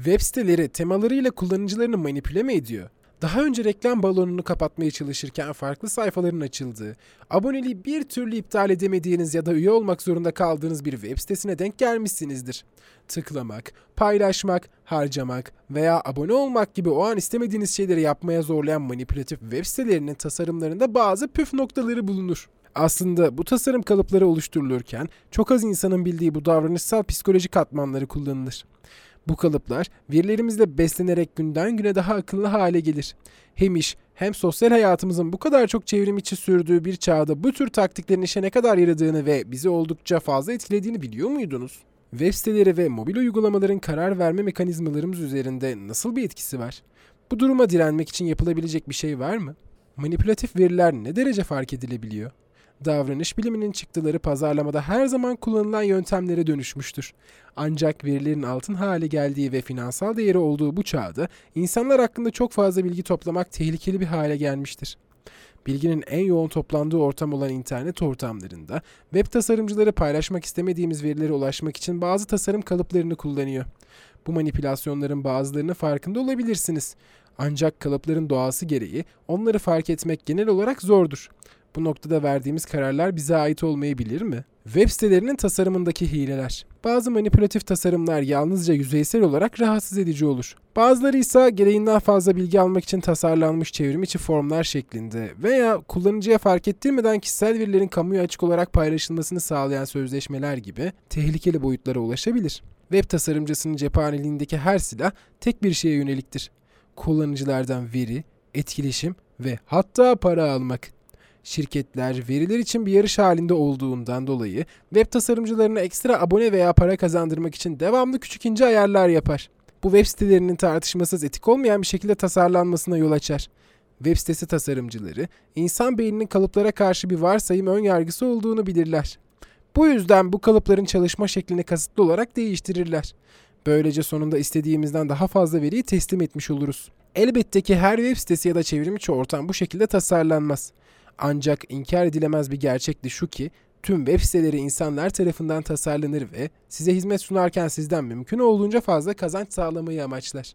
Web siteleri temalarıyla kullanıcılarını manipüle mi ediyor? Daha önce reklam balonunu kapatmaya çalışırken farklı sayfaların açıldığı, aboneliği bir türlü iptal edemediğiniz ya da üye olmak zorunda kaldığınız bir web sitesine denk gelmişsinizdir. Tıklamak, paylaşmak, harcamak veya abone olmak gibi o an istemediğiniz şeyleri yapmaya zorlayan manipülatif web sitelerinin tasarımlarında bazı püf noktaları bulunur. Aslında bu tasarım kalıpları oluşturulurken çok az insanın bildiği bu davranışsal psikoloji katmanları kullanılır. Bu kalıplar verilerimizle beslenerek günden güne daha akıllı hale gelir. Hem iş hem sosyal hayatımızın bu kadar çok çevrim içi sürdüğü bir çağda bu tür taktiklerin işe ne kadar yaradığını ve bizi oldukça fazla etkilediğini biliyor muydunuz? Web siteleri ve mobil uygulamaların karar verme mekanizmalarımız üzerinde nasıl bir etkisi var? Bu duruma direnmek için yapılabilecek bir şey var mı? Manipülatif veriler ne derece fark edilebiliyor? Davranış biliminin çıktıları pazarlamada her zaman kullanılan yöntemlere dönüşmüştür. Ancak verilerin altın hale geldiği ve finansal değeri olduğu bu çağda insanlar hakkında çok fazla bilgi toplamak tehlikeli bir hale gelmiştir. Bilginin en yoğun toplandığı ortam olan internet ortamlarında web tasarımcıları paylaşmak istemediğimiz verilere ulaşmak için bazı tasarım kalıplarını kullanıyor. Bu manipülasyonların bazılarının farkında olabilirsiniz. Ancak kalıpların doğası gereği onları fark etmek genel olarak zordur. Bu noktada verdiğimiz kararlar bize ait olmayabilir mi? Web sitelerinin tasarımındaki hileler. Bazı manipülatif tasarımlar yalnızca yüzeysel olarak rahatsız edici olur. Bazıları ise gereğinden fazla bilgi almak için tasarlanmış çevrim içi formlar şeklinde veya kullanıcıya fark ettirmeden kişisel verilerin kamuya açık olarak paylaşılmasını sağlayan sözleşmeler gibi tehlikeli boyutlara ulaşabilir. Web tasarımcısının cephaneliğindeki her silah tek bir şeye yöneliktir. Kullanıcılardan veri, etkileşim ve hatta para almak. Şirketler veriler için bir yarış halinde olduğundan dolayı web tasarımcılarına ekstra abone veya para kazandırmak için devamlı küçük ince ayarlar yapar. Bu web sitelerinin tartışmasız etik olmayan bir şekilde tasarlanmasına yol açar. Web sitesi tasarımcıları insan beyninin kalıplara karşı bir varsayım ön yargısı olduğunu bilirler. Bu yüzden bu kalıpların çalışma şeklini kasıtlı olarak değiştirirler. Böylece sonunda istediğimizden daha fazla veriyi teslim etmiş oluruz. Elbette ki her web sitesi ya da çevrimiçi ortam bu şekilde tasarlanmaz. Ancak inkar edilemez bir gerçek de şu ki tüm web siteleri insanlar tarafından tasarlanır ve size hizmet sunarken sizden mümkün olduğunca fazla kazanç sağlamayı amaçlar.